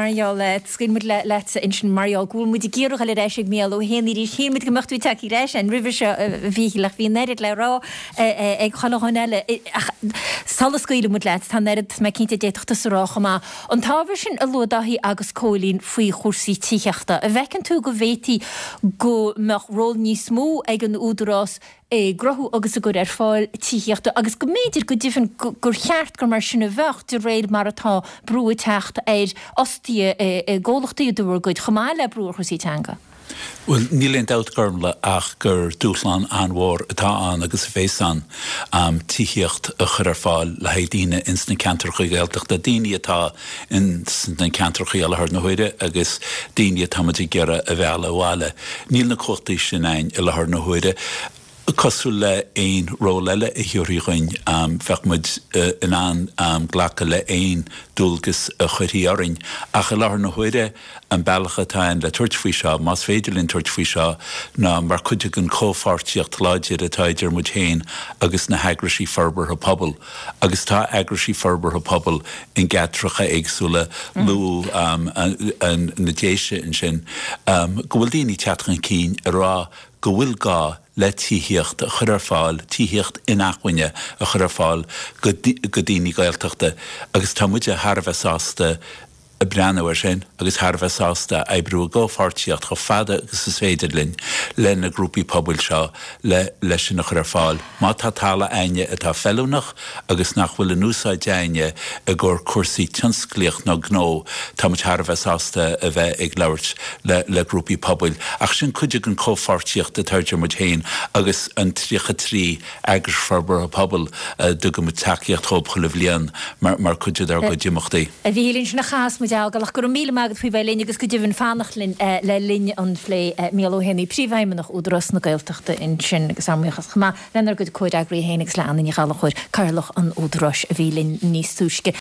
Mario screen moet laten in Mario Goel moet die keer alle reis ik meer heen die hier met gemacht wie taki reis en river wie net le ra ik ga nog alle sal skoile moet laten han net my kind dit tot so ma und habe schon a lo da hi agus Colin fui chursi tichachta wecken tu go veti go mer roll ni smó egen údras grohu agus a gur fáil tíochtta agus go méidir go difan gur cheart go mar sinna bhecht de réid mar atá brú techt ostí ggólachtaí dúir goid chamáile brúr chusí teanga. Well, níl outgurmla ach gur dúchlan anhór atá an agus fésan tíocht a chur fáil le haidíine ins na cantarchaí gaeltach da daoine atá in na cantarchaí a lethir na huide agus daoine tamatí gera a bheala bháile. Níl na cochtaí sin ein a lethir na huide. Cosú le ein róleile I hiúríghine fechmuid in an ghlacha le ein dúlgus a chuiríaring ach a lethir na huide an bailcha tain le tuairt faoi seo, más féidir linn tuairt faoi seo ná mar chuide an cófáirtíocht láidir a taidir mu chéin agus na heagrasí ferber a pobl agus tá agrasí ferber a pobl in gatracha éagsúla lú an na déise in sin go bhfuil daoine teatchan cín a rá go bhfuil gá le tíhíocht a chur fáil, tíhíocht inachhaine a chur fáil go daoine gaeltachta agus tá muide Harbheith sásta a breanhar sin agus Harbheith sásta ebrú ggófáirtíocht go fada agus is féidir linn le na grúpaí pobail seo le sin a chur fáil. Má tá tála aine atá fellúnach agus nach bhfuil an úsáid aine a gur cuasaí tionsclíoch nó gnó tá muid Harbheith sásta a bheith ag labhairt le grúpaí pobail. Ach sin chuide an cófáirtíocht a taidir muid héin agus an tríocha trí agras ferber a pobal do go mu takeíocht thóbcha le bhliain mar chuide ar go diomachtaí. A bhí linn sin na chas galach gur míle magad fao bheith agus go dtíhann fánach le linne an phlé míló hennaí príomhhaimeach údras na gailteachta in sin agus amíochas chama lenar go cuid agraí héananig leanana í galach chuir Carlach an údras a bhí linn níos túisce.